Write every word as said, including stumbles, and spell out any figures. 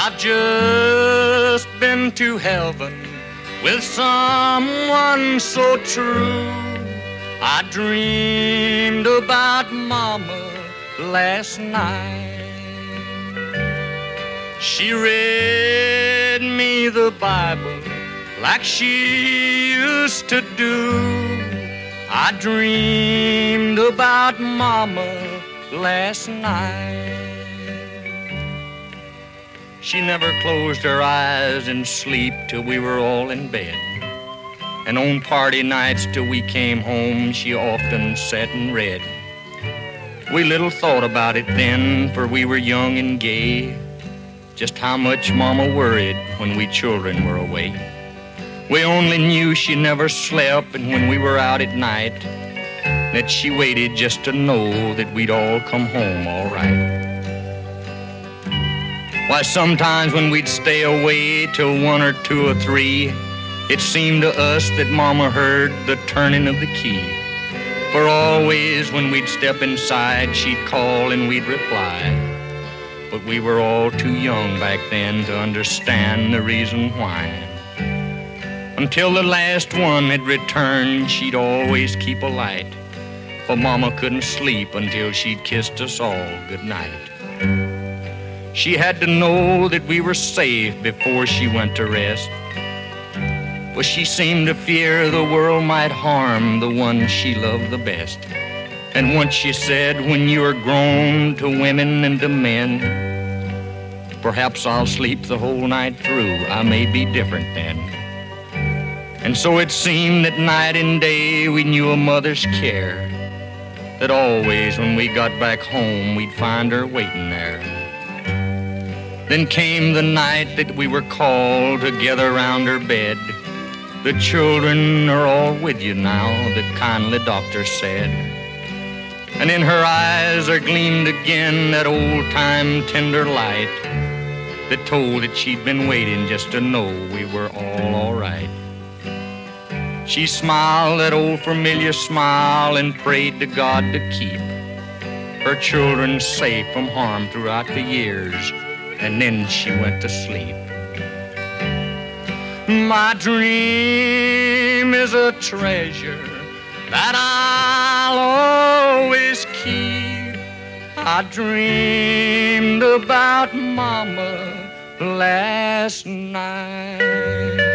I've just been to heaven with someone so true. I dreamed about Mama last night. She read me the Bible like she used to do. I dreamed about Mama last night. She never closed her eyes in sleep till we were all in bed. And on party nights till we came home, she often sat and read. We little thought about it then, for we were young and gay, just how much Mama worried when we children were away. We only knew she never slept, and when we were out at night, that she waited just to know that we'd all come home all right. Why, sometimes when we'd stay away till one or two or three, it seemed to us that Mama heard the turning of the key. For always when we'd step inside, she'd call and we'd reply. But we were all too young back then to understand the reason why. Until the last one had returned, she'd always keep a light, for Mama couldn't sleep until she'd kissed us all goodnight. She had to know that we were safe before she went to rest, but she seemed to fear the world might harm the one she loved the best. And once she said, when you are grown to women and to men, perhaps I'll sleep the whole night through, I may be different then. And so it seemed that night and day we knew a mother's care, that always when we got back home we'd find her waiting there. Then came the night that we were called together round her bed. The children are all with you now, the kindly doctor said. And in her eyes there gleamed again that old-time tender light that told that she'd been waiting just to know we were all all right. She smiled that old familiar smile and prayed to God to keep her children safe from harm throughout the years, and then she went to sleep. My dream is a treasure that I'll always keep. I dreamed about Mama last night.